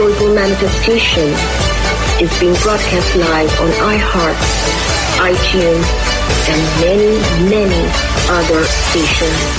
Joyful Manifestation is being broadcast live on iHeart, iTunes, and many, many other stations.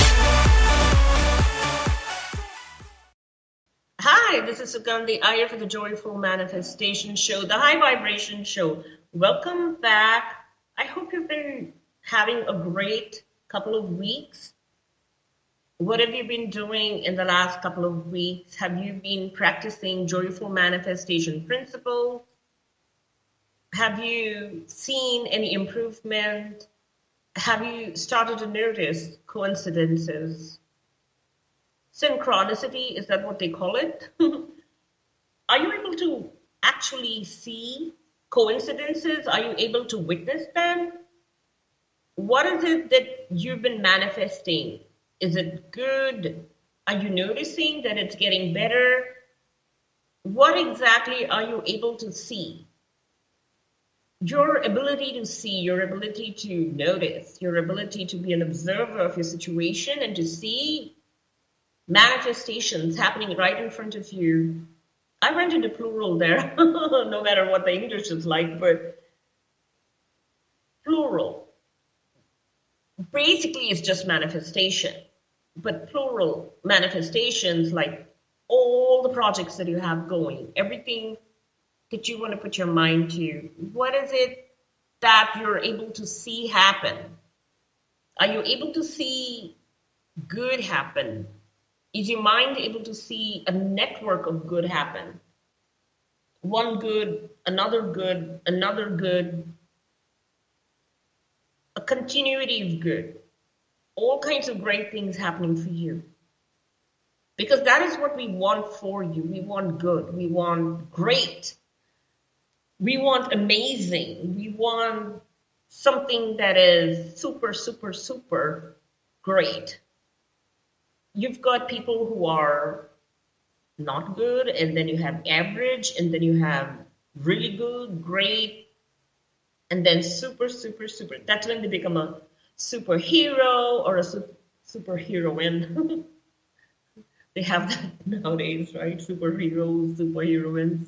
Hi, this is Sugandhi Iyer for the Joyful Manifestation Show, the High Vibration Show. Welcome back. I hope you've been having a great couple of weeks. What have you been doing in the last couple of weeks? Have you been practicing joyful manifestation principles? Have you seen any improvement? Have you started to notice coincidences? Synchronicity, is that what they call it? Are you able to actually see coincidences? Are you able to witness them? What is it that you've been manifesting? Is it good? Are you noticing that it's getting better? What exactly are you able to see? Your ability to see, your ability to notice, your ability to be an observer of your situation and to see manifestations happening right in front of you. I went into plural there, no matter what the English is like, but plural. Basically, it's just manifestation, but plural manifestations, like all the projects that you have going, everything that you want to put your mind to. What is it that you're able to see happen? Are you able to see good happen? Is your mind able to see a network of good happen? One good, another good, another good, a continuity of good, all kinds of great things happening for you. Because that is what we want for you. We want good. We want great. We want amazing. We want something that is super, super, super great. You've got people who are not good, and then you have average, and then you have really good, great, and then super, super, super. That's when they become a superhero or a superheroine. They have that nowadays, right? Superheroes, superheroines.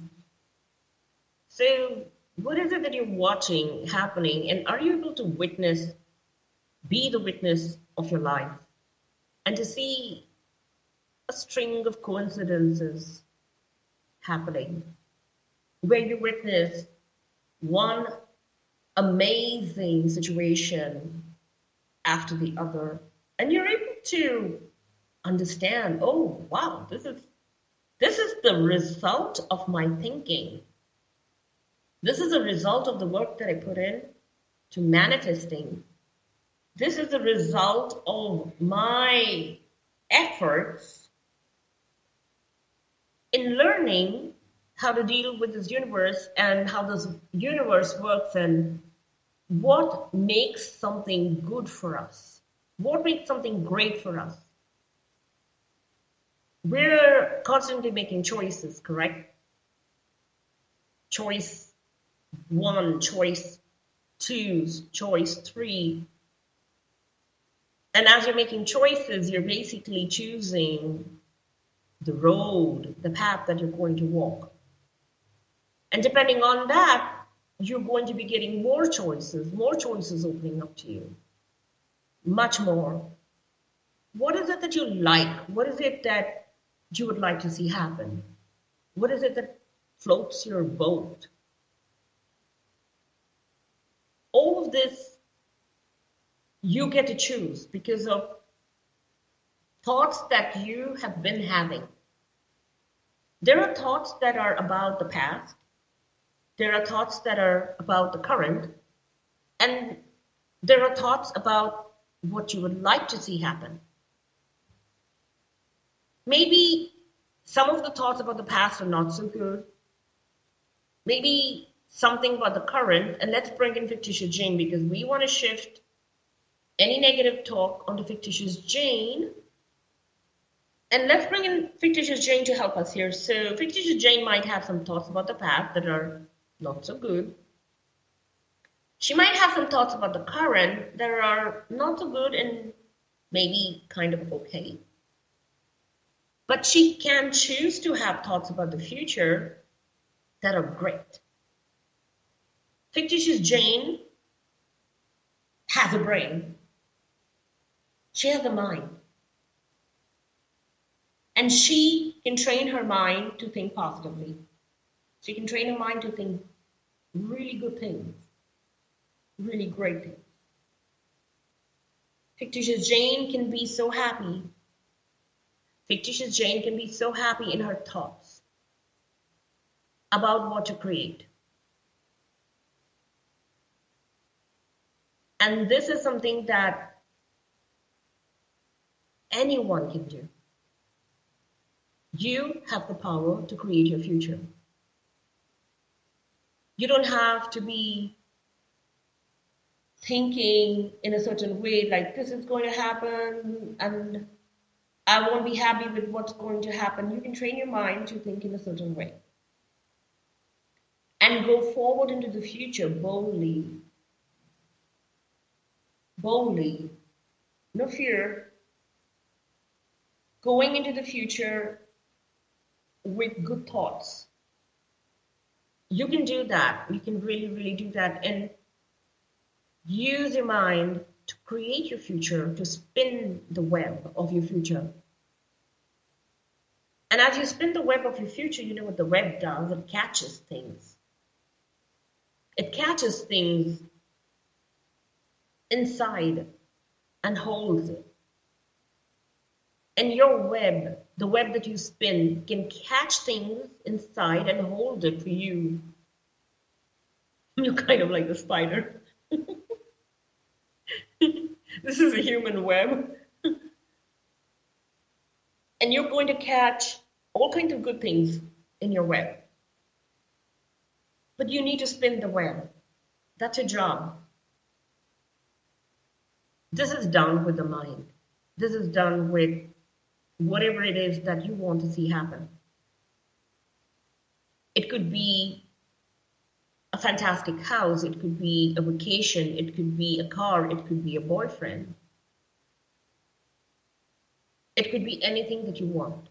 So what is it that you're watching happening? And are you able to witness, be the witness of your life? And to see a string of coincidences happening where you witness one amazing situation after the other, and you're able to understand, oh wow, this is the result of my thinking. This is a result of the work that I put in to manifesting. This is the result of my efforts in learning how to deal with this universe and how this universe works and what makes something good for us. What makes something great for us? We're constantly making choices, correct? Choice 1, choice 2, choice 3. And as you're making choices, you're basically choosing the road, the path that you're going to walk. And depending on that, you're going to be getting more choices opening up to you. Much more. What is it that you like? What is it that you would like to see happen? What is it that floats your boat? All of this, you get to choose because of thoughts that you have been having. There are thoughts that are about the past. There are thoughts that are about the current. And there are thoughts about what you would like to see happen. Maybe some of the thoughts about the past are not so good. Maybe something about the current. And let's bring in fictitious Jane because we want to shift any negative talk onto fictitious Jane. And let's bring in fictitious Jane to help us here. So fictitious Jane might have some thoughts about the past that are not so good. She might have some thoughts about the current that are not so good and maybe kind of okay. But she can choose to have thoughts about the future that are great. Fictitious Jane has a brain. She has a mind. And she can train her mind to think positively. She can train her mind to think really good things, really great things. Fictitious Jane can be so happy. Fictitious Jane can be so happy in her thoughts about what to create. And this is something that anyone can do. You have the power to create your future. You don't have to be thinking in a certain way, like this is going to happen and I won't be happy with what's going to happen. You can train your mind to think in a certain way and go forward into the future boldly. Boldly, no fear, going into the future with good thoughts. You can do that. You can really, really do that. And use your mind to create your future, to spin the web of your future. And as you spin the web of your future, you know what the web does? It catches things. It catches things inside and holds it. And your web, the web that you spin, can catch things inside and hold it for you. You're kind of like the spider. This is a human web. And you're going to catch all kinds of good things in your web. But you need to spin the web. That's your job. This is done with the mind. This is done with whatever it is that you want to see happen. It could be a fantastic house. It could be a vacation. It could be a car. It could be a boyfriend. It could be anything that you want.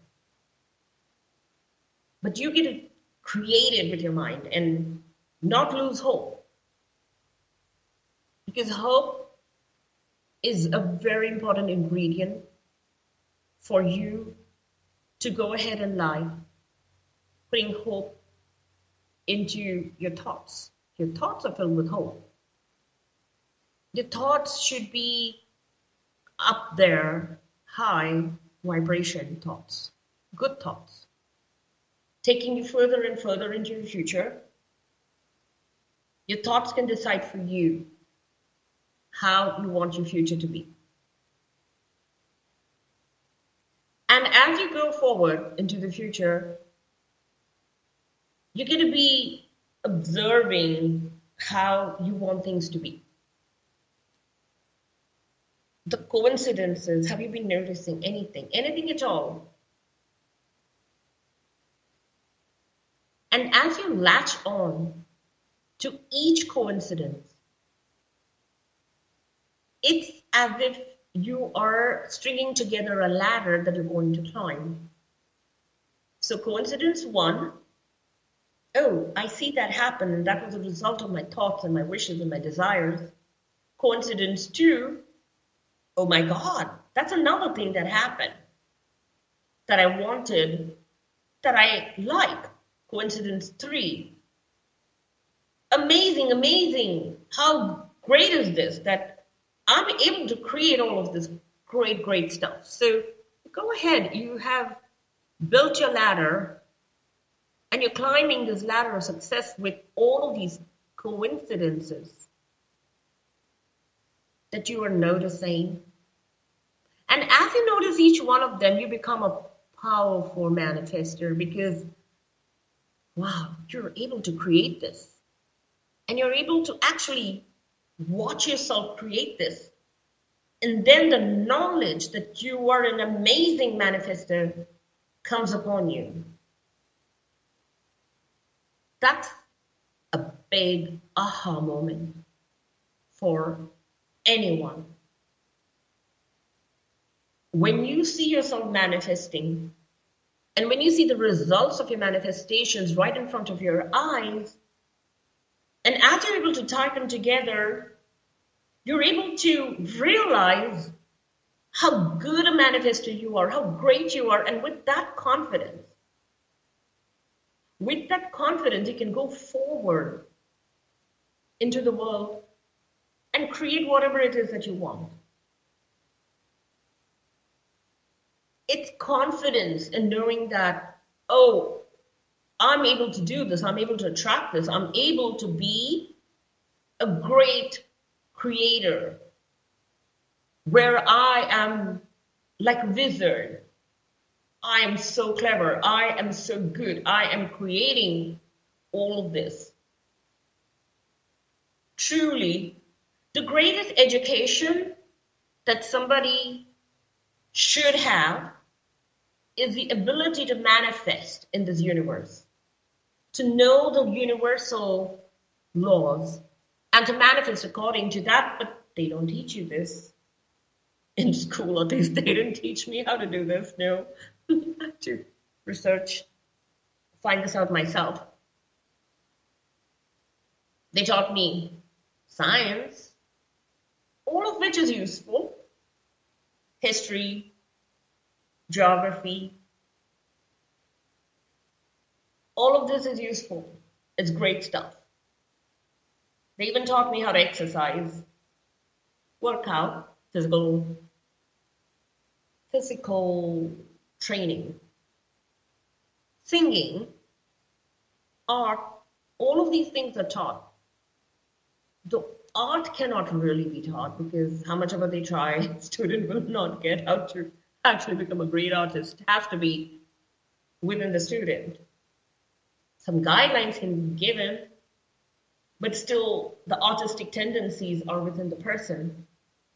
But you get to create it with your mind and not lose hope. Because hope is a very important ingredient for you to go ahead in life, putting hope into your thoughts. Your thoughts are filled with hope. Your thoughts should be up there, high vibration thoughts, good thoughts, taking you further and further into your future. Your thoughts can decide for you how you want your future to be. And as you go forward into the future, you're going to be observing how you want things to be. The coincidences, have you been noticing anything at all? And as you latch on to each coincidence, it's as if you are stringing together a ladder that you're going to climb. So coincidence one, oh, I see that happen, and that was a result of my thoughts and my wishes and my desires. Coincidence two, oh my God, that's another thing that happened that I wanted, that I like. Coincidence three, amazing. How great is this that I'm able to create all of this great stuff. So go ahead, you have built your ladder and you're climbing this ladder of success with all of these coincidences that you are noticing. And as you notice each one of them, you become a powerful manifester because, wow, you're able to create this. And you're able to actually watch yourself create this. And then the knowledge that you are an amazing manifester comes upon you. That's a big aha moment for anyone. When you see yourself manifesting And when you see the results of your manifestations right in front of your eyes, and as you're able to tie them together, you're able to realize how good a manifester you are, how great you are. And with that confidence, you can go forward into the world and create whatever it is that you want. It's confidence in knowing that, oh, I'm able to do this, I'm able to attract this, I'm able to be a great creator where I am like a wizard. I am so clever, I am so good, I am creating all of this. Truly, the greatest education that somebody should have is the ability to manifest in this universe, to know the universal laws and to manifest according to that. But they don't teach you this in school, or they didn't teach me how to do this. No, I had to research, find this out myself. They taught me science, all of which is useful. History, geography, all of this is useful. It's great stuff. They even taught me how to exercise, work out, physical training, singing, art, all of these things are taught. The art cannot really be taught because how much ever they try, a student will not get how to actually become a great artist. It has to be within the student. Some guidelines can be given, but still the artistic tendencies are within the person.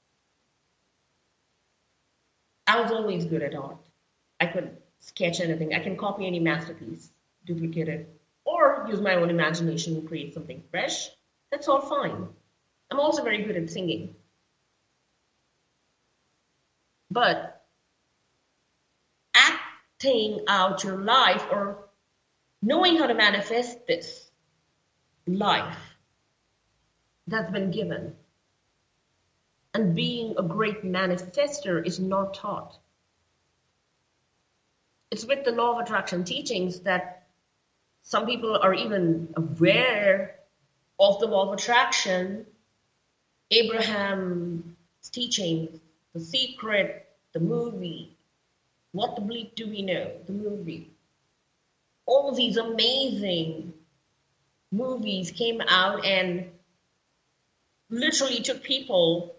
I was always good at art. I could sketch anything. I can copy any masterpiece, duplicate it, or use my own imagination and create something fresh. That's all fine. I'm also very good at singing. But acting out your life or knowing how to manifest this life that's been given and being a great manifester is not taught. It's with the law of attraction teachings that some people are even aware of the law of attraction, Abraham's teachings, The Secret, the movie, What the Bleep Do We Know, the movie. All these amazing movies came out and literally took people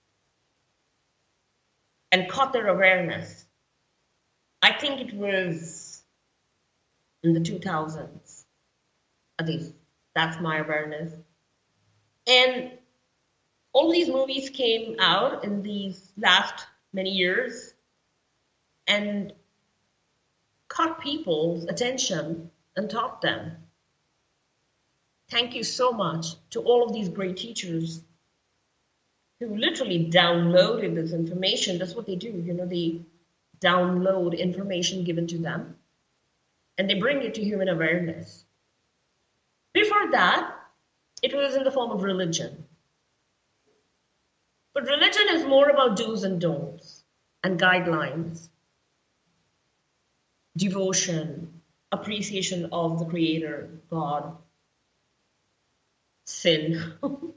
and caught their awareness. I think it was in the 2000s, at least that's my awareness. And all these movies came out in these last many years and caught people's attention and taught them. Thank you so much to all of these great teachers who literally downloaded this information. That's what they do. They download information given to them and they bring it to human awareness. Before that, it was in the form of religion. But religion is more about do's and don'ts and guidelines, devotion, appreciation of the Creator, God, sin.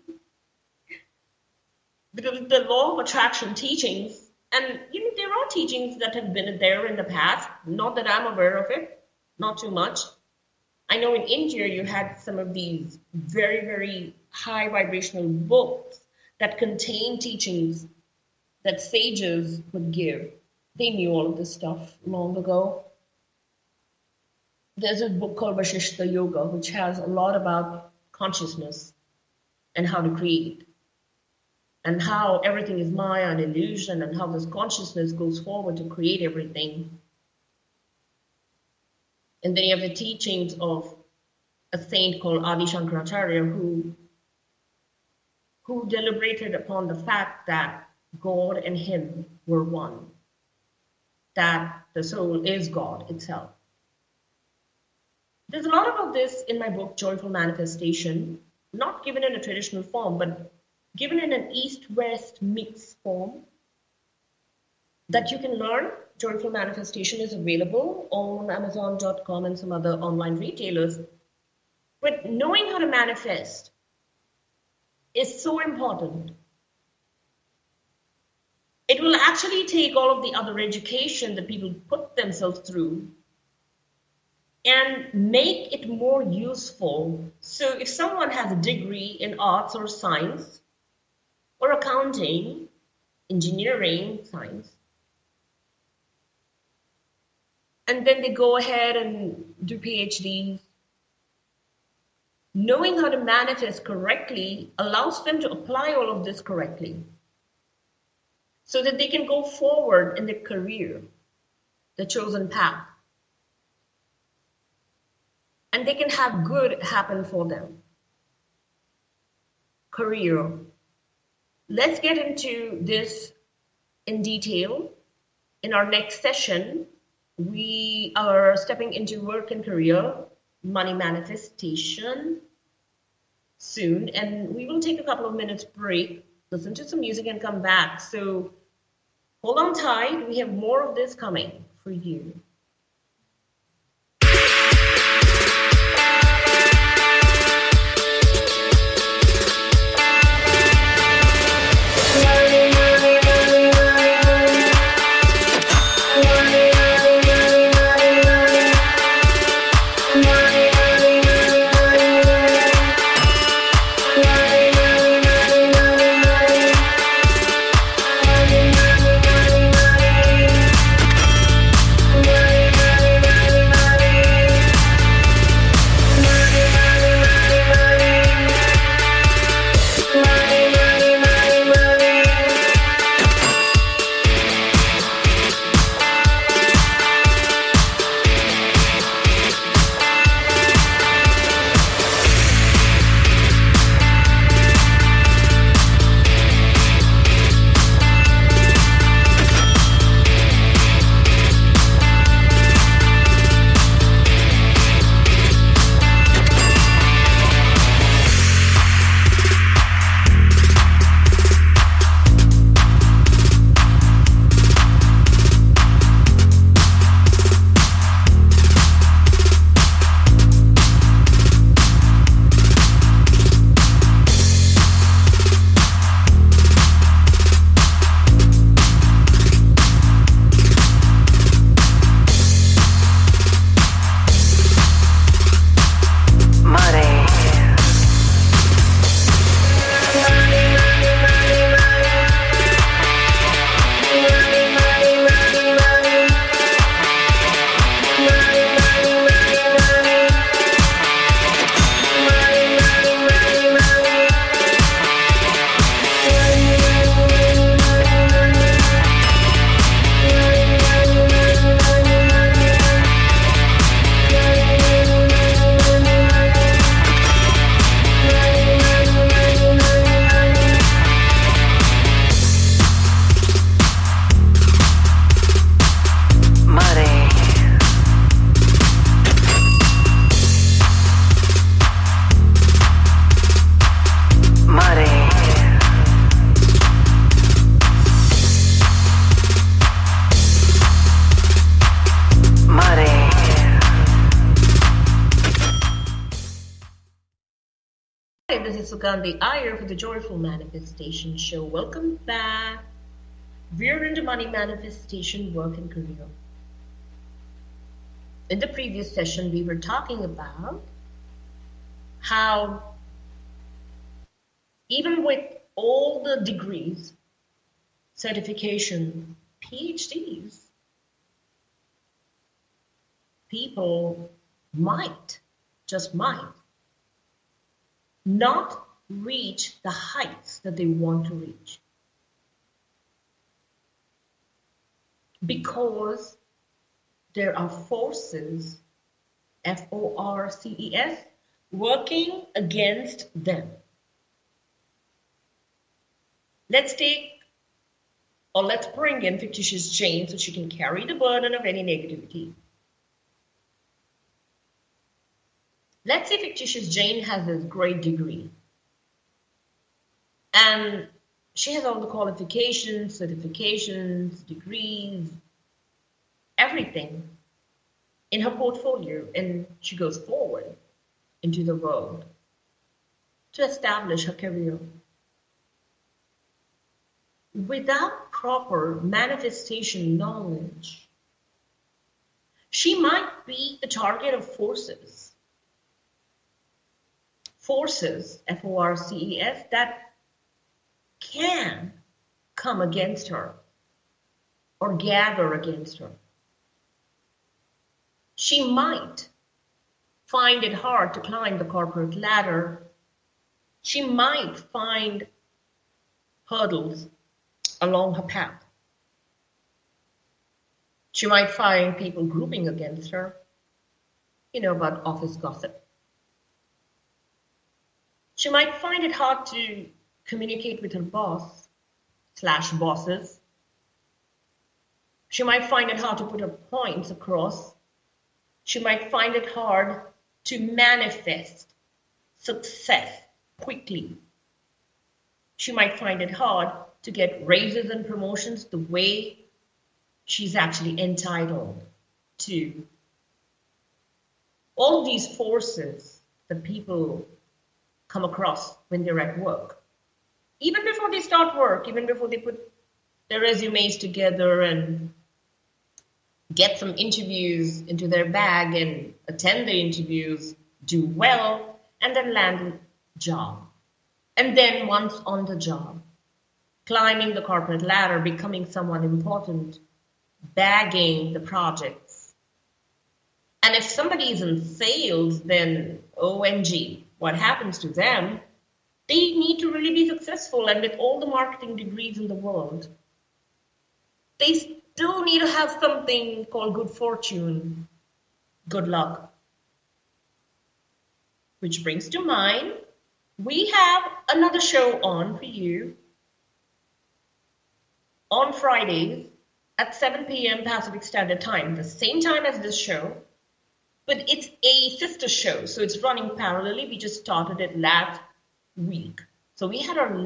Because the law of attraction teachings, and there are teachings that have been there in the past, not that I'm aware of it, not too much. I know in India you had some of these very, very high vibrational books that contain teachings that sages would give. They knew all of this stuff long ago. There's a book called Vasishtha Yoga, which has a lot about consciousness and how to create, and how everything is Maya and illusion, and how this consciousness goes forward to create everything. And then you have the teachings of a saint called Adi Shankaracharya who deliberated upon the fact that God and him were one, that the soul is God itself. There's a lot about this in my book, Joyful Manifestation, not given in a traditional form, but given in an East-West mix form that you can learn. Joyful Manifestation is available on Amazon.com and some other online retailers. But knowing how to manifest is so important. It will actually take all of the other education that people put themselves through and make it more useful. So if someone has a degree in arts or science or accounting, engineering, science, and then they go ahead and do PhDs, knowing how to manifest correctly allows them to apply all of this correctly so that they can go forward in their career, the chosen path. And they can have good happen for them. Career. Let's get into this in detail. In our next session, we are stepping into work and career, money manifestation soon. And we will take a couple of minutes break, listen to some music and come back. So hold on tight. We have more of this coming for you. Sugandhi Iyer for the Joyful Manifestation Show. Welcome back. We're into money manifestation, work and career. In the previous session, we were talking about how even with all the degrees, certification, PhDs, people might, just might, not reach the heights that they want to reach. Because there are forces, F-O-R-C-E-S, working against them. Let's bring in fictitious Jane so she can carry the burden of any negativity. let's say fictitious Jane has this great degree and she has all the qualifications, certifications, degrees, everything in her portfolio, and she goes forward into the world to establish her career. Without proper manifestation knowledge, she might be the target of forces, F-O-R-C-E-S, that can come against her or gather against her. She might find it hard to climb the corporate ladder. She might find hurdles along her path. She might find people grouping against her, about office gossip. She might find it hard to communicate with her boss/bosses. She might find it hard to put her points across. She might find it hard to manifest success quickly. She might find it hard to get raises and promotions the way she's actually entitled to. All these forces that people come across when they're at work, even before they start work, even before they put their resumes together and get some interviews into their bag and attend the interviews, do well, and then land a job. And then once on the job, climbing the corporate ladder, becoming someone important, bagging the projects. And if somebody is in sales, then OMG, what happens to them? They need to really be successful, and with all the marketing degrees in the world, they still need to have something called good fortune, good luck. Which brings to mind, we have another show on for you on Fridays at 7 p.m. Pacific Standard Time, the same time as this show, but it's a sister show, so it's running parallelly. We just started it last week. So we had our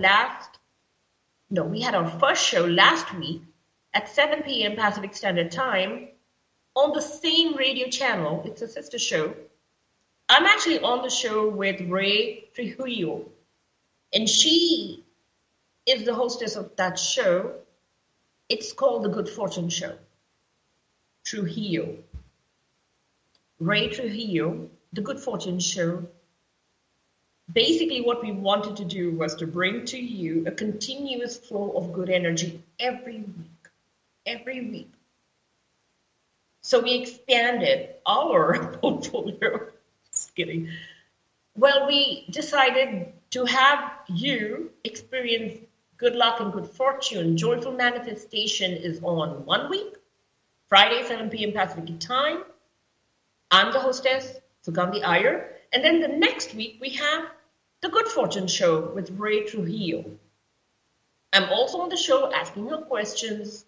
first show last week at 7 p.m. Pacific Standard Time on the same radio channel. It's a sister show. I'm actually on the show with Ray Trujillo, and she is the hostess of that show. It's called The Good Fortune Show. Trujillo. Ray Trujillo, The Good Fortune Show. Basically, what we wanted to do was to bring to you a continuous flow of good energy every week. So we expanded our portfolio. Just kidding. Well, we decided to have you experience good luck and good fortune. Joyful Manifestation is on 1 week, Friday, 7 p.m. Pacific time. I'm the hostess, Sugandhi Iyer. And then the next week, we have The Good Fortune Show with Ray Trujillo. I'm also on the show asking your questions.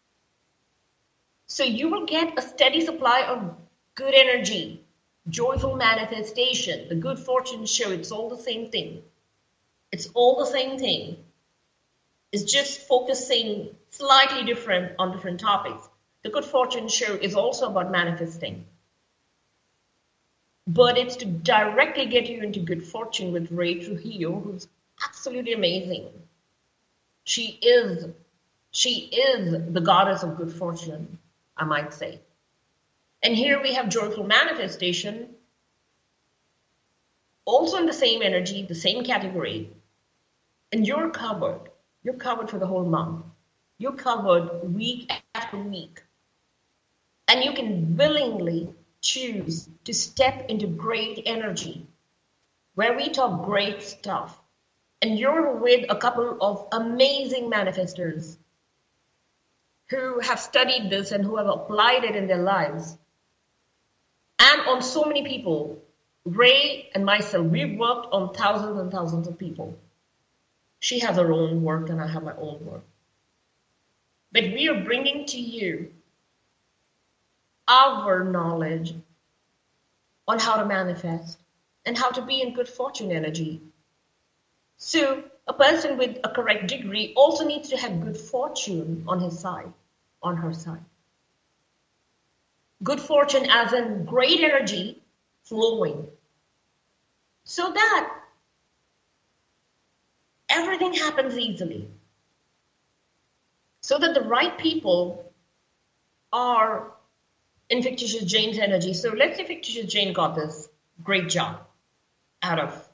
So you will get a steady supply of good energy, joyful manifestation, The Good Fortune Show. It's all the same thing. It's all the same thing. It's just focusing slightly different on different topics. The Good Fortune Show is also about manifesting. But it's to directly get you into good fortune with Ray Trujillo, who's absolutely amazing. She is the goddess of good fortune, I might say. And here we have Joyful Manifestation, also in the same energy, the same category. And you're covered. You're covered for the whole month. You're covered week after week. And you can willingly choose to step into great energy, where we talk great stuff. And you're with a couple of amazing manifestors who have studied this and who have applied it in their lives. And on so many people, Ray and myself, we've worked on thousands and thousands of people. She has her own work and I have my own work. But we are bringing to you our knowledge on how to manifest, and how to be in good fortune energy. So a person with a correct degree also needs to have good fortune on his side, on her side. Good fortune as in great energy flowing, so that everything happens easily. So that the right people are in fictitious Jane's energy. So let's say fictitious Jane got this great job out of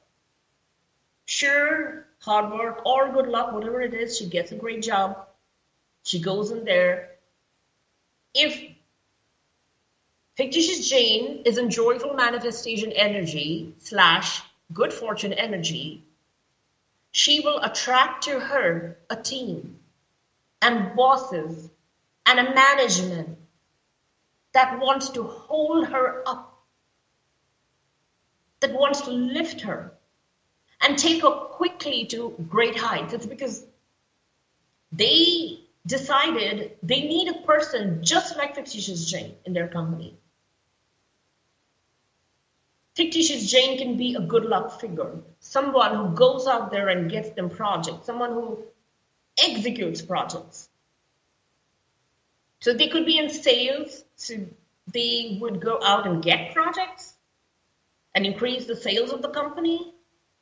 sheer hard work or good luck, whatever it is. She gets a great job. She goes in there. If fictitious Jane is in joyful manifestation energy / good fortune energy, she will attract to her a team and bosses and a management that wants to hold her up, that wants to lift her and take her quickly to great heights. It's because they decided they need a person just like fictitious Jane in their company. Fictitious Jane can be a good luck figure, someone who goes out there and gets them projects, someone who executes projects. So they could be in sales, so they would go out and get projects and increase the sales of the company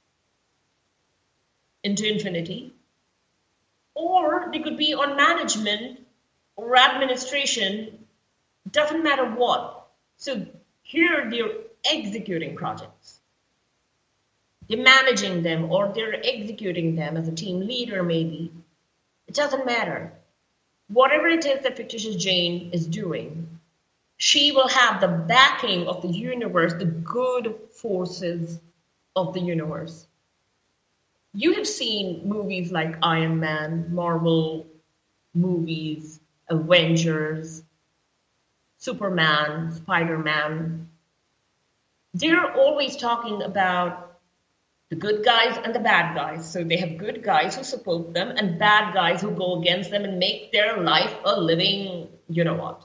into infinity. Or they could be on management or administration, doesn't matter what. So here they're executing projects. They're managing them or they're executing them as a team leader maybe. It doesn't matter. Whatever it is that fictitious Jane is doing, she will have the backing of the universe, the good forces of the universe. You have seen movies like Iron Man, Marvel movies, Avengers, Superman, Spider-Man. They're always talking about the good guys and the bad guys. So they have good guys who support them and bad guys who go against them and make their life a living, you know what.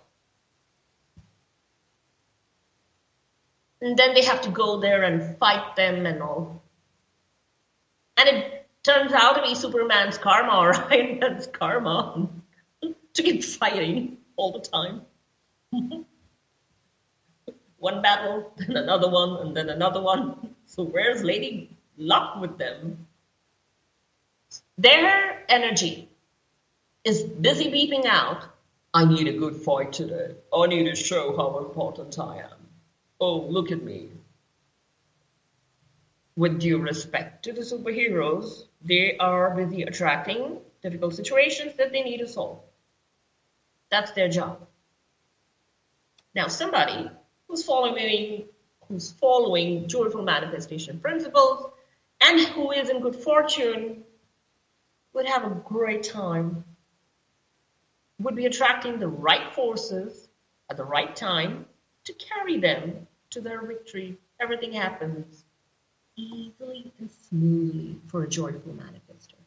And then they have to go there and fight them and all. And it turns out to be Superman's karma or Iron Man's karma to keep fighting all the time. One battle, then another one, and then another one. So where's Lady Luck with them? Their energy is busy beeping out, I need a good fight today. I need to show how important I am. Oh, look at me. With due respect to the superheroes, they are busy attracting difficult situations that they need to solve. That's their job. Now, somebody who's following joyful manifestation principles and who is in good fortune would have a great time, would be attracting the right forces at the right time to carry them to their victory. Everything happens easily and smoothly for a joyful manifester.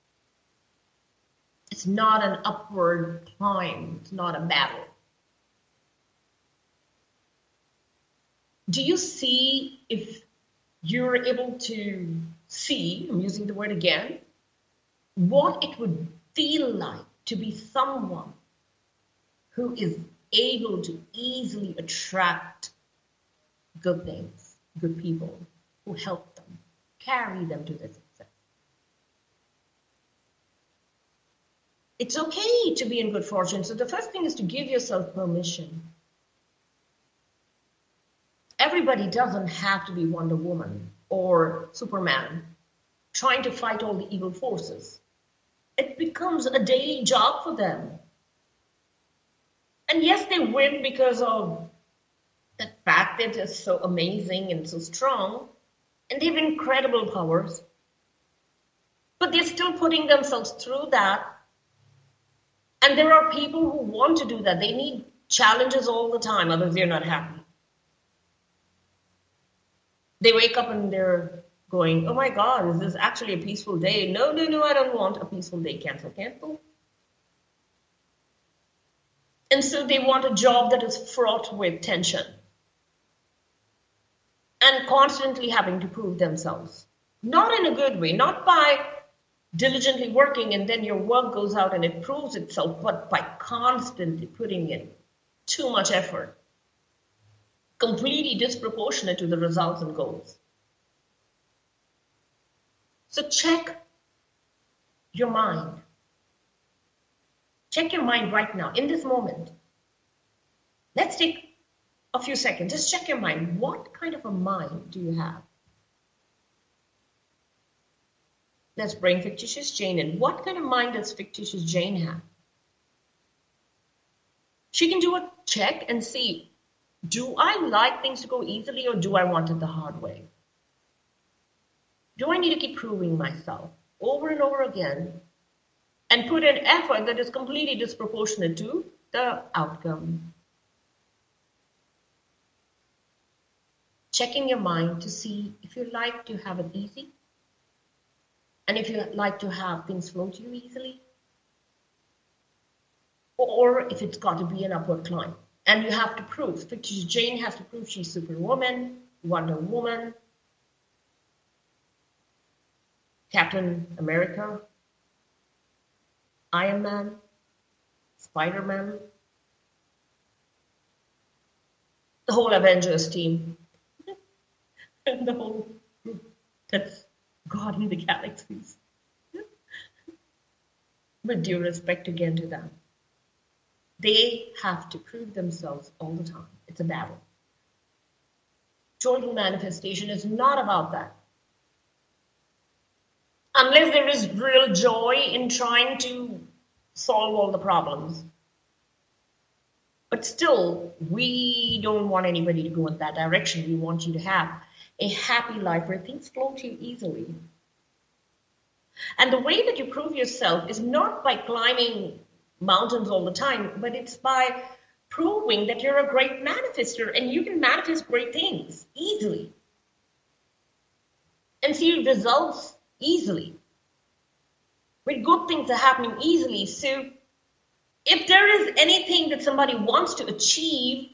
It's not an upward climb. It's not a battle. Do you see, if you're able to see, I'm using the word again, what it would feel like to be someone who is able to easily attract good things, good people who help them, carry them to their success? It's okay to be in good fortune. So the first thing is to give yourself permission. Everybody doesn't have to be Wonder Woman or Superman trying to fight all the evil forces. It becomes a daily job for them. And yes, they win because of the fact that they're so amazing and so strong, and they have incredible powers. But they're still putting themselves through that. And there are people who want to do that. They need challenges all the time, otherwise they're not happy. They wake up and they're going, oh my God, is this actually a peaceful day? No, I don't want a peaceful day. Cancel. And so they want a job that is fraught with tension. and constantly having to prove themselves. Not in a good way, not by diligently working and then your work goes out and it proves itself, but by constantly putting in too much effort, completely disproportionate to the results and goals. So check your mind. Check your mind right now, in this moment. Let's take a few seconds. Just check your mind. What kind of a mind do you have? Let's bring fictitious Jane in. What kind of mind does fictitious Jane have? She can do a check and see, do I like things to go easily or do I want it the hard way? Do I need to keep proving myself over and over again and put an effort that is completely disproportionate to the outcome? Checking your mind to see if you like to have it easy and if you like to have things flow to you easily, or if it's got to be an upward climb. And you have to prove. Fictitious Jane has to prove she's Superwoman, Wonder Woman, Captain America, Iron Man, Spider-Man, the whole Avengers team, and the whole group that's God in the galaxies. With due respect again to them. They have to prove themselves all the time. It's a battle. Joyful manifestation is not about that. Unless there is real joy in trying to solve all the problems. But still, we don't want anybody to go in that direction. We want you to have a happy life where things flow to you easily. And the way that you prove yourself is not by climbing mountains all the time, but it's by proving that you're a great manifester and you can manifest great things easily and see results easily. With good things are happening easily. So if there is anything that somebody wants to achieve,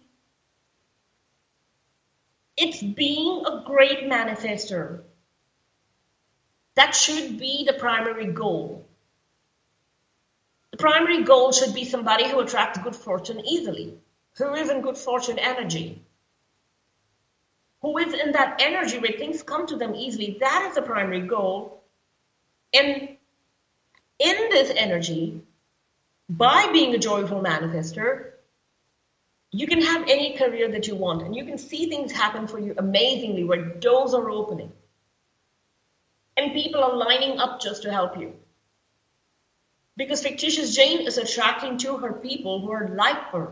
it's being a great manifester. That should be the primary goal. The primary goal should be somebody who attracts good fortune easily, who is in good fortune energy, who is in that energy where things come to them easily. That is the primary goal. And in this energy, by being a joyful manifester, you can have any career that you want and you can see things happen for you amazingly where doors are opening and people are lining up just to help you. Because fictitious Jane is attracting to her people who are like her,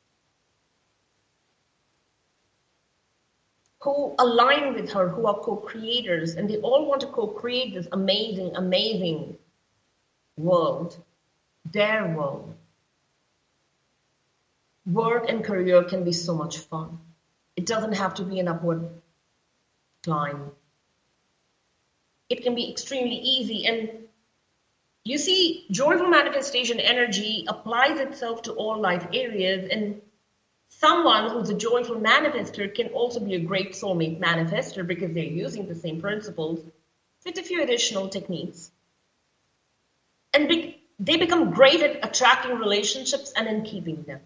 who align with her, who are co-creators, and they all want to co-create this amazing, amazing world, their world. Work and career can be so much fun. It doesn't have to be an upward climb. It can be extremely easy. And you see, joyful manifestation energy applies itself to all life areas, and someone who's a joyful manifester can also be a great soulmate manifester because they're using the same principles with a few additional techniques. And they become great at attracting relationships and in keeping them.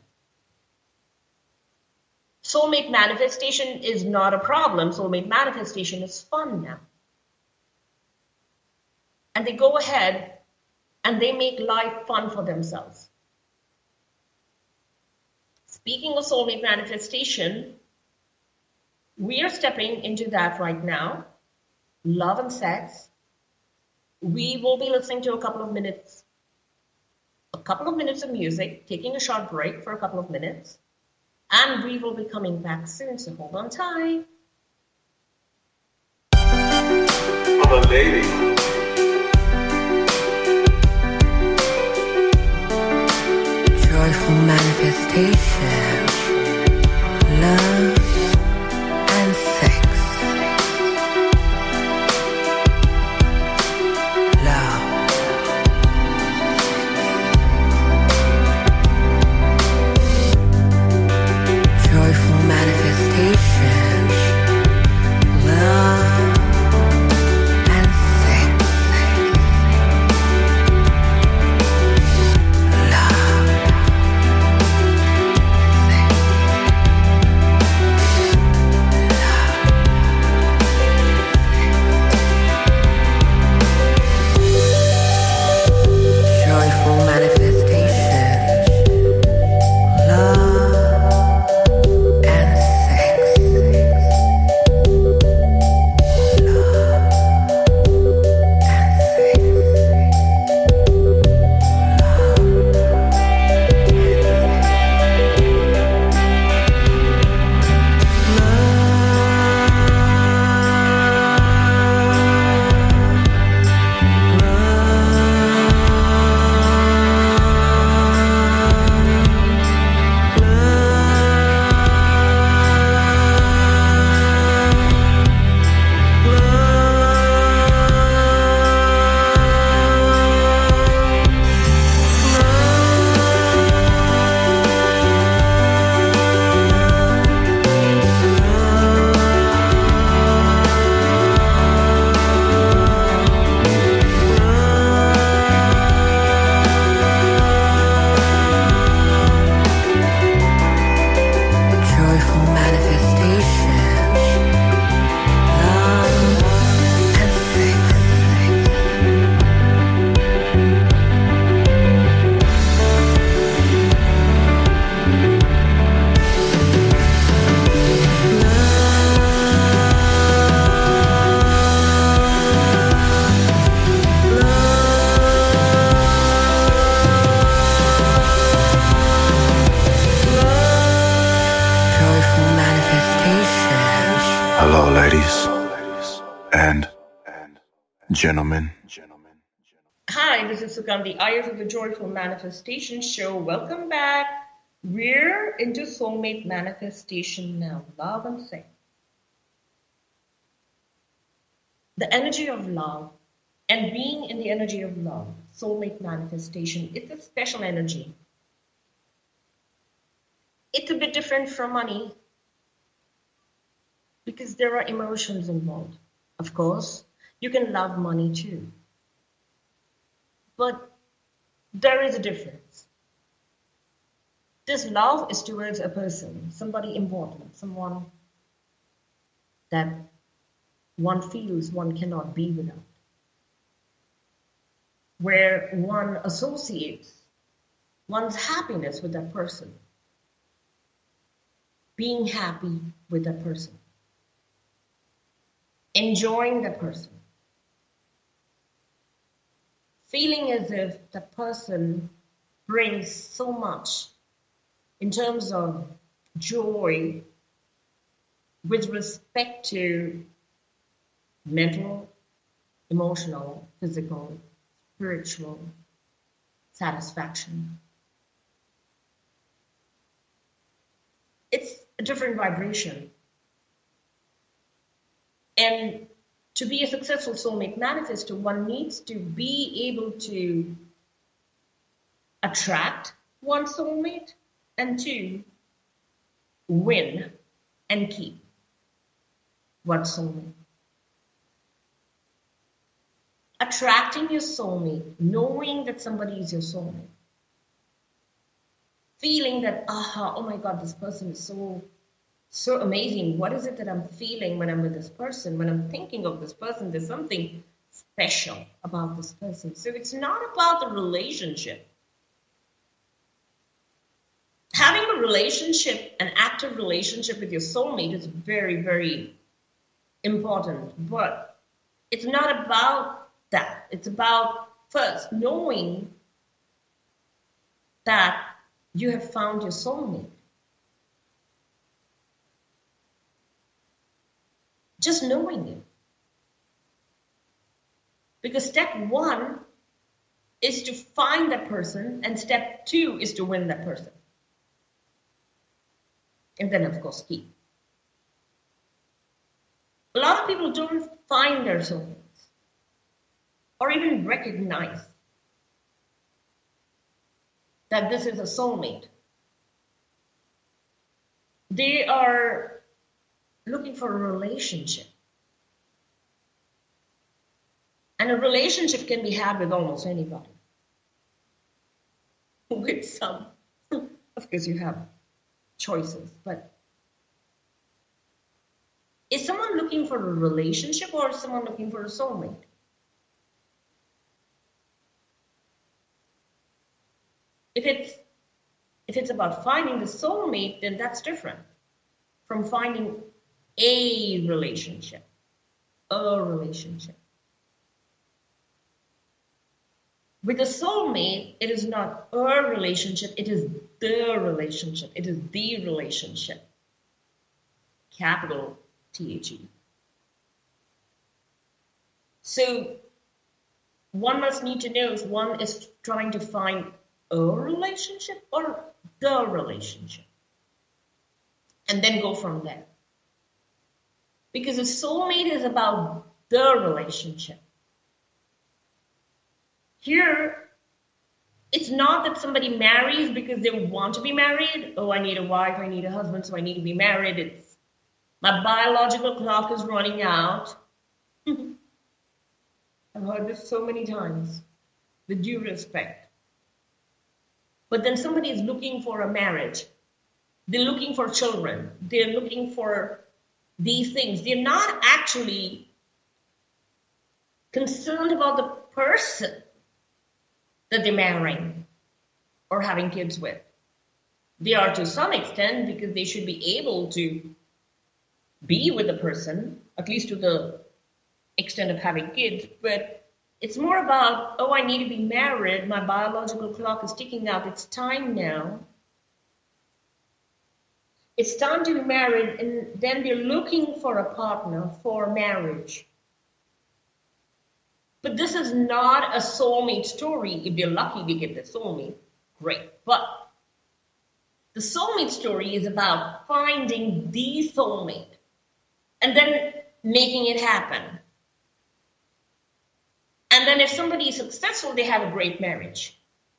Soulmate manifestation is not a problem. Soulmate manifestation is fun now. And they go ahead and they make life fun for themselves. Speaking of soulmate manifestation, we are stepping into that right now. Love and sex. We will be listening to a couple of minutes of music, taking a short break for a couple of minutes, and we will be coming back soon, so hold on tight. For the lady. Joyful manifestation, love and sex. Love. Joyful manifestation, Hello, ladies and gentlemen. Hi, this is Sugandhi Iyer from the Joyful Manifestation Show. Welcome back. We're into soulmate manifestation now. Love and sex. The energy of love and being in the energy of love, soulmate manifestation, it's a special energy. It's a bit different from money because there are emotions involved. Of course, you can love money too. But there is a difference. This love is towards a person, somebody important, someone that one feels one cannot be without. Where one associates one's happiness with that person, being happy with that person, enjoying that person, feeling as if that person brings so much in terms of joy with respect to mental, emotional, physical, spiritual satisfaction. It's a different vibration. And to be a successful soulmate manifestor, one needs to be able to attract one soulmate and to win and keep one soulmate. Attracting your soulmate, knowing that somebody is your soulmate. Feeling that, oh my God, this person is so amazing. What is it that I'm feeling when I'm with this person? When I'm thinking of this person, there's something special about this person. So it's not about the relationship. Having a relationship, an active relationship with your soulmate is very, very important. But it's not about that. It's about first knowing that you have found your soulmate. Just knowing it. Because step one is to find that person, and step two is to win that person. And then, of course, keep. A lot of people don't find their soulmates or even recognize that this is a soulmate. They are looking for a relationship. And a relationship can be had with almost anybody. With some, of course, you have choices, but is someone looking for a relationship or is someone looking for a soulmate? If it's about finding the soulmate, then that's different from finding a relationship. A relationship. With a soulmate, it is not a relationship, it is the relationship. It is the relationship. Capital T-H-E. So one must need to know if one is trying to find a relationship or the relationship. And then go from there. Because a soulmate is about the relationship. Here, it's not that somebody marries because they want to be married. Oh, I need a wife, I need a husband, so I need to be married. It's my biological clock is running out. I've heard this so many times, with due respect. But then somebody is looking for a marriage. They're looking for children. They're looking for these things. They're not actually concerned about the person that they're marrying or having kids with. They are to some extent because they should be able to be with the person, at least to the extent of having kids, but it's more about, oh, I need to be married. My biological clock is ticking out. It's time now. It's time to be married, and then they're looking for a partner for marriage. But this is not a soulmate story. If they're lucky they get the soulmate, great. But the soulmate story is about finding the soulmate and then making it happen. And then if somebody is successful, they have a great marriage.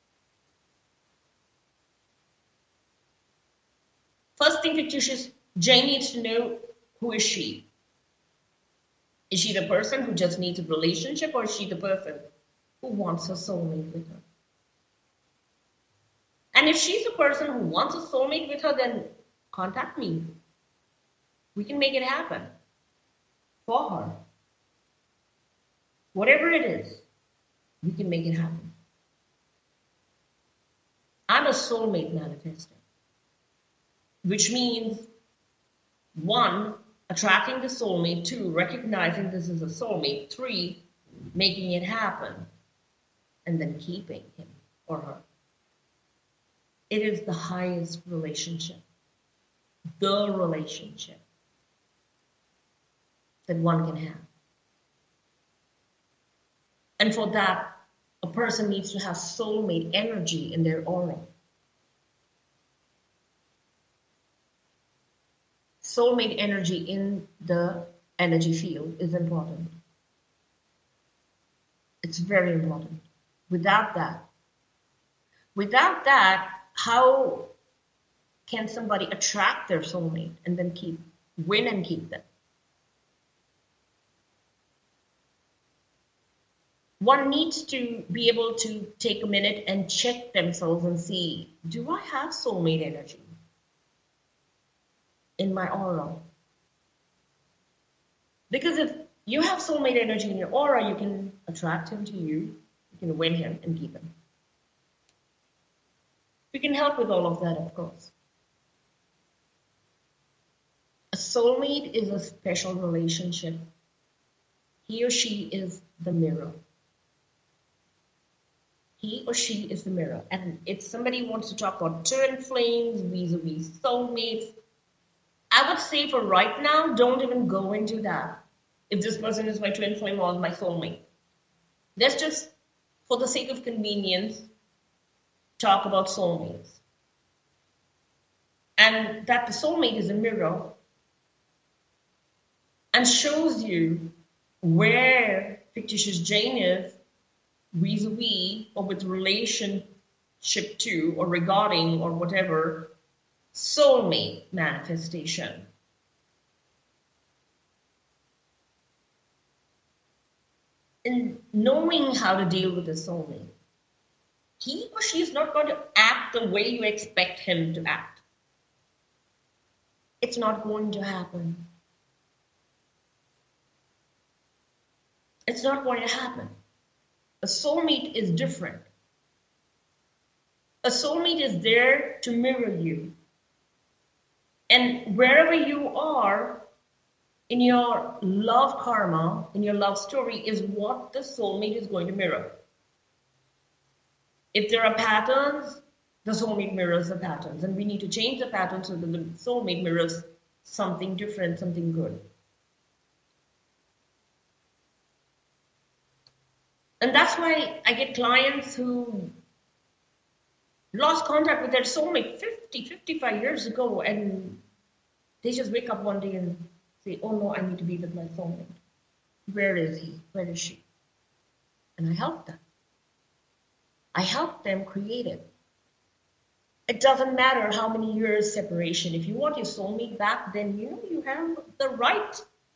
First thing, fictitious Jane needs to know, who is she? Is she the person who just needs a relationship, or is she the person who wants a soulmate with her? And if she's the person who wants a soulmate with her, then contact me. We can make it happen for her. Whatever it is, we can make it happen. I'm a soulmate manifester, which means 1, attracting the soulmate, 2, recognizing this is a soulmate, 3, making it happen, and then keeping him or her. It is the highest relationship, the relationship that one can have. And for that, a person needs to have soulmate energy in their aura. Soulmate energy in the energy field is important. It's very important. Without that, how can somebody attract their soulmate and then win and keep them? One needs to be able to take a minute and check themselves and see, do I have soulmate energy in my aura? Because if you have soulmate energy in your aura, you can attract him to you, you can win him and keep him. We can help with all of that, of course. A soulmate is a special relationship. He or she is the mirror. He or she is the mirror. And if somebody wants to talk about twin flames, vis-a-vis soulmates, I would say for right now, don't even go into that. If this person is my twin flame or my soulmate. Let's just, for the sake of convenience, talk about soulmates. And that the soulmate is a mirror and shows you where fictitious Jane is vis-a-vis or with relationship to or regarding or whatever soulmate manifestation. In knowing how to deal with the soulmate, he or she is not going to act the way you expect him to act. It's not going to happen. It's not going to happen. A soulmate is different. A soulmate is there to mirror you. And wherever you are in your love karma, in your love story, is what the soulmate is going to mirror. If there are patterns, the soulmate mirrors the patterns. And we need to change the pattern so that the soulmate mirrors something different, something good. And that's why I get clients who lost contact with their soulmate 50, 55 years ago, and they just wake up one day and say, oh no, I need to be with my soulmate. Where is he? Where is she? And I help them. I help them create it. It doesn't matter how many years separation. If you want your soulmate back, then you have the right.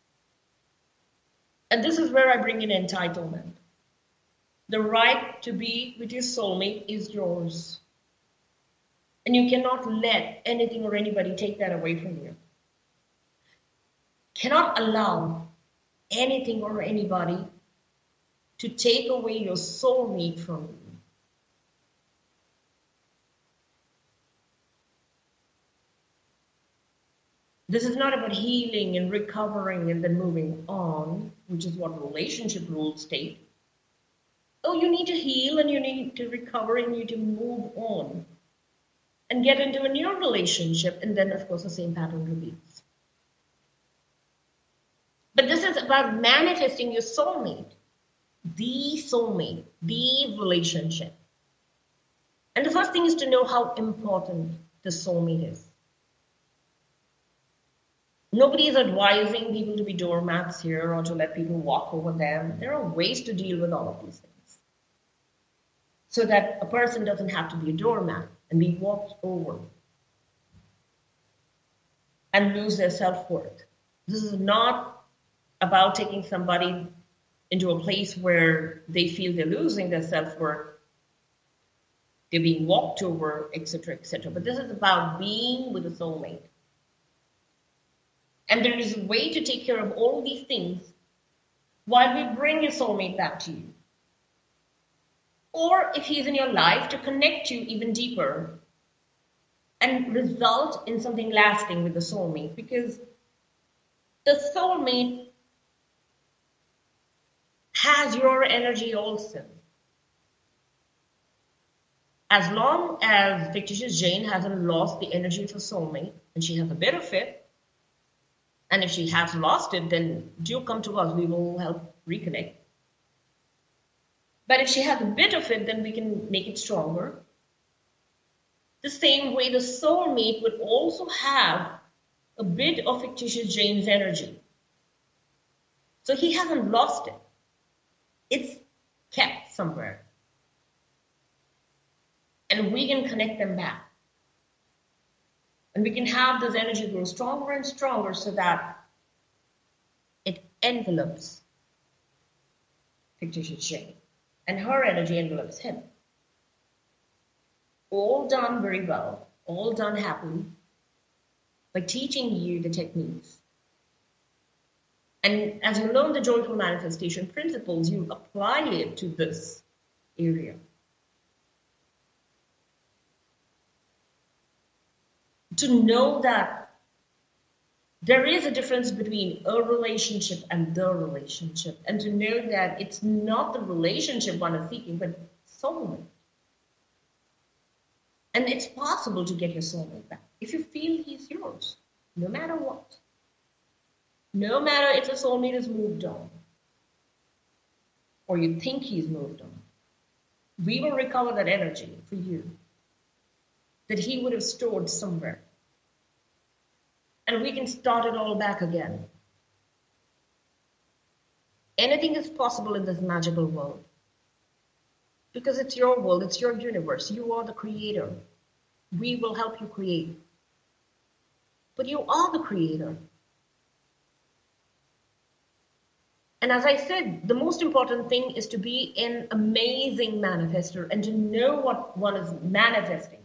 And this is where I bring in entitlement. The right to be with your soulmate is yours. And you cannot let anything or anybody take that away from you. Cannot allow anything or anybody to take away your soulmate from you. This is not about healing and recovering and then moving on, which is what relationship rules state. Oh, you need to heal and you need to recover and you need to move on. and get into a new relationship, and then of course the same pattern repeats. But this is about manifesting your soulmate, the relationship. And the first thing is to know how important the soulmate is. Nobody is advising people to be doormats here or to let people walk over them. There are ways to deal with all of these things so that a person doesn't have to be a doormat and be walked over and lose their self-worth. This is not about taking somebody into a place where they feel they're losing their self-worth, they're being walked over, etc., etc. But this is about being with a soulmate. And there is a way to take care of all these things while we bring your soulmate back to you. Or if he's in your life, to connect you even deeper and result in something lasting with the soulmate. Because the soulmate has your energy also. As long as fictitious Jane hasn't lost the energy of her soulmate, and she has a bit of it, and if she has lost it, then do come to us. We will help reconnect. But if she has a bit of it, then we can make it stronger. The same way the soulmate would also have a bit of fictitious Jane's energy. So he hasn't lost it. It's kept somewhere. And we can connect them back. And we can have this energy grow stronger and stronger so that it envelopes fictitious Jane. And her energy envelopes him. All done very well, all done happily, by teaching you the techniques. And as you learn the joyful manifestation principles, you apply it to this area. To know that there is a difference between a relationship and the relationship, and to know that it's not the relationship one is seeking, but soulmate. And it's possible to get your soulmate back if you feel he's yours, no matter what. No matter if the soulmate has moved on, or you think he's moved on, we will recover that energy for you that he would have stored somewhere. And we can start it all back again. Anything is possible in this magical world. Because it's your world, it's your universe. You are the creator. We will help you create. But you are the creator. And as I said, the most important thing is to be an amazing manifester and to know what one is manifesting.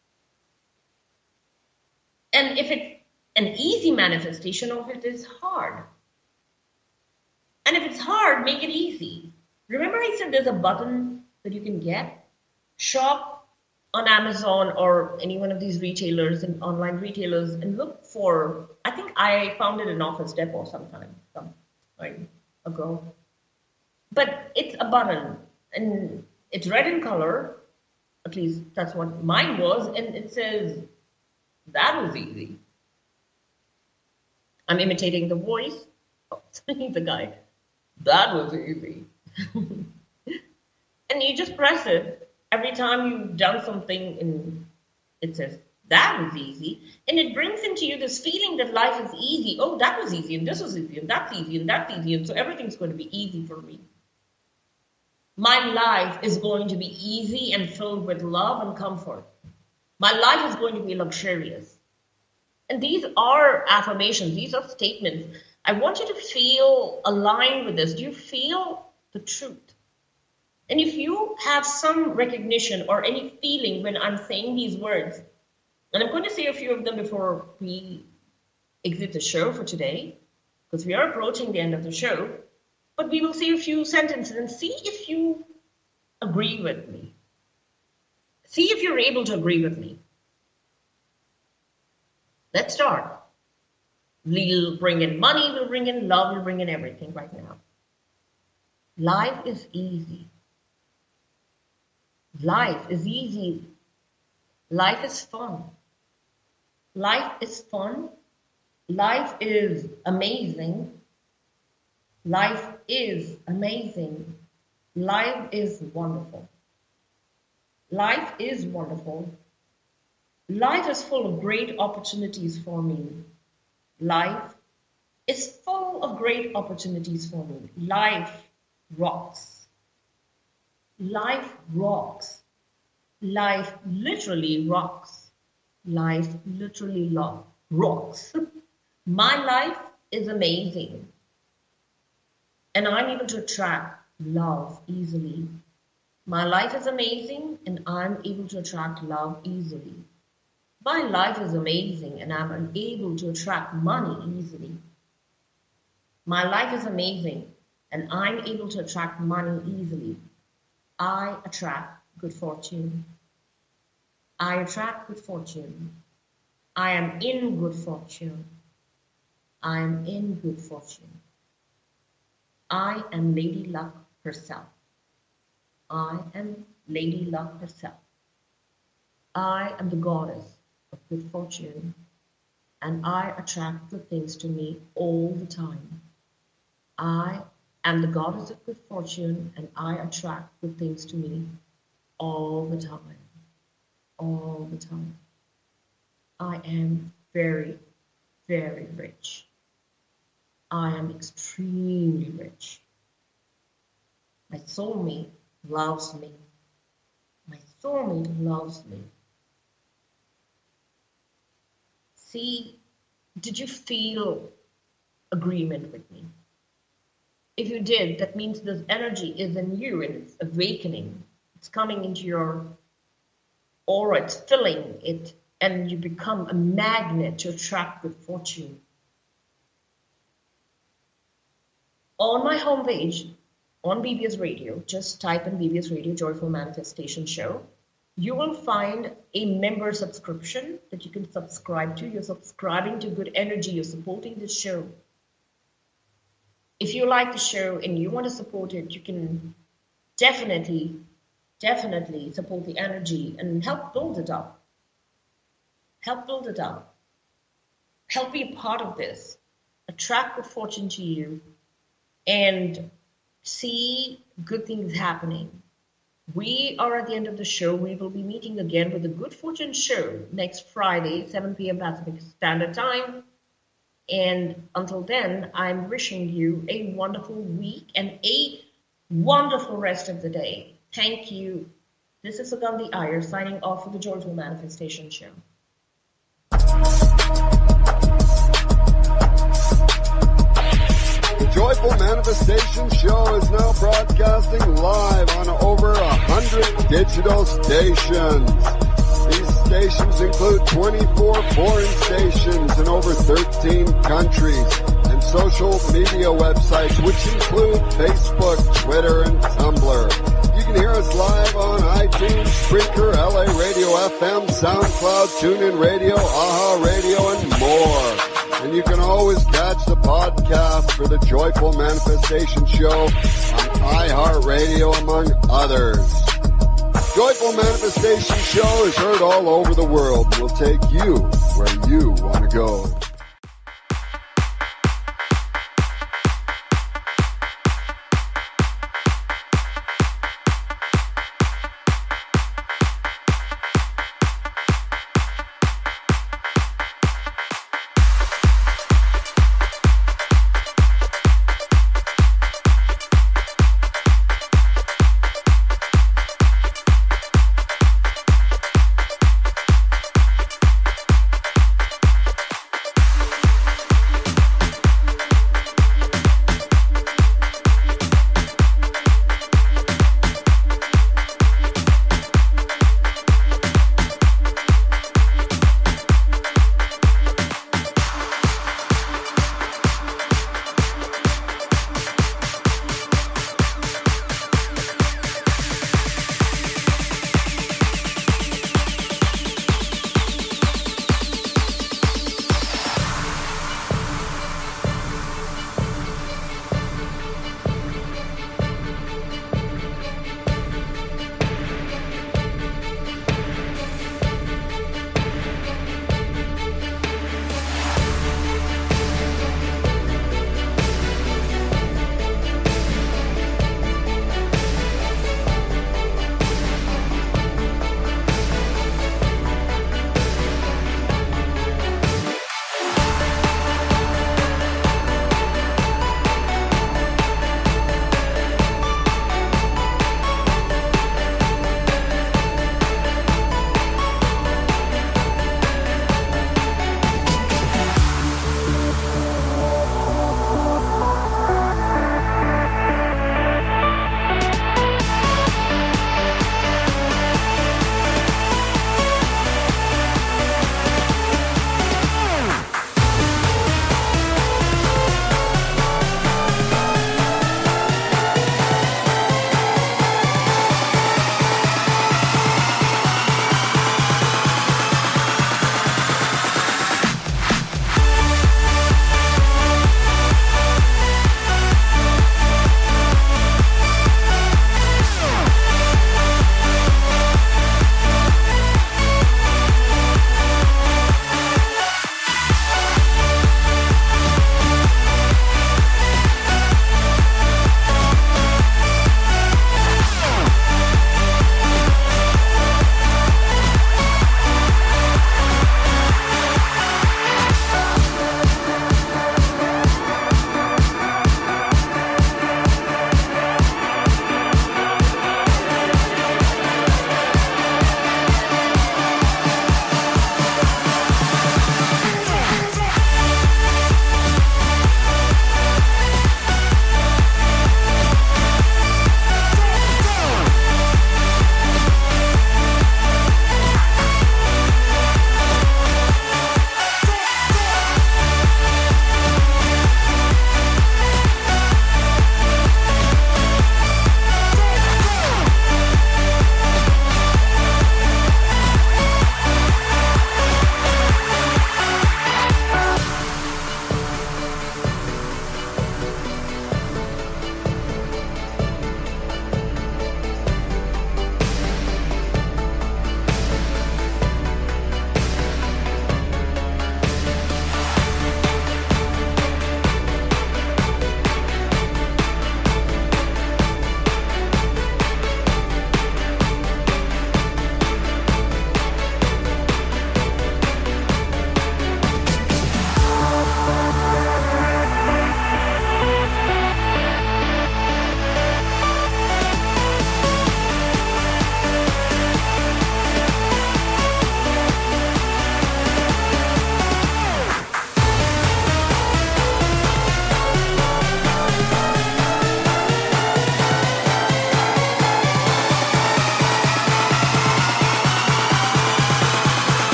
And if it's an easy manifestation, or if it is hard. And if it's hard, make it easy. Remember I said there's a button that you can get? Shop on Amazon or any one of these retailers and online retailers and look for, I think I found it in Office Depot some time ago. But it's a button and it's red in color, at least that's what mine was, and it says, that was easy. I'm imitating the voice. Oh, the guy. That was easy. And you just press it every time you've done something and it says, that was easy. And it brings into you this feeling that life is easy. Oh, that was easy, and this was easy, and that's easy, and that's easy. And so everything's going to be easy for me. My life is going to be easy and filled with love and comfort. My life is going to be luxurious. And these are affirmations. These are statements. I want you to feel aligned with this. Do you feel the truth? And if you have some recognition or any feeling when I'm saying these words, and I'm going to say a few of them before we exit the show for today, because we are approaching the end of the show, but we will say a few sentences and see if you agree with me. See if you're able to agree with me. Let's start. We'll bring in money, we'll bring in love, we'll bring in everything right now. Life is easy. Life is easy Life is fun. Life is fun. Life is amazing. Life is amazing. Life is wonderful. Life is wonderful. Life is full of great opportunities for me. Life is full of great opportunities for me. Life rocks. Life rocks. Life literally rocks. Life literally rocks. My life is amazing. And I'm able to attract love easily. My life is amazing and I'm able to attract love easily. My life is amazing and I'm able to attract money easily. My life is amazing and I'm able to attract money easily. I attract good fortune. I attract good fortune. I am in good fortune. I am in good fortune. I am Lady Luck herself. I am Lady Luck herself. I am the goddess of good fortune, and I attract good things to me all the time. I am the goddess of good fortune, and I attract good things to me all the time. All the time. I am very, very rich. I am extremely rich. My soulmate loves me. My soulmate loves me. See, did you feel agreement with me? If you did, that means this energy is in you and it's awakening. It's coming into your aura, it's filling it, and you become a magnet to attract good fortune. On my homepage, on BBS Radio, just type in BBS Radio Joyful Manifestation Show. You will find a member subscription that you can subscribe to. You're subscribing to good energy. You're supporting the show. If you like the show and you want to support it, you can definitely support the energy and help build it up. Help build it up. Help be a part of this. Attract good fortune to you and see good things happening. We are at the end of the show. We will be meeting again with the Good Fortune Show next Friday, 7 p.m. Pacific Standard Time. And until then, I'm wishing you a wonderful week and a wonderful rest of the day. Thank you. This is Sugandhi Iyer signing off for the Joyful Manifestation Show. The Joyful Manifestation Show is now broadcasting live on over 100 digital stations. These stations include 24 foreign stations in over 13 countries and social media websites, which include Facebook, Twitter, and Tumblr. You can hear us live on iTunes, Spreaker, LA Radio FM, SoundCloud, TuneIn Radio, AHA Radio, and more. And you can always catch the podcast for the Joyful Manifestation Show on iHeartRadio, among others. Joyful Manifestation Show is heard all over the world. We'll take you where you want to go.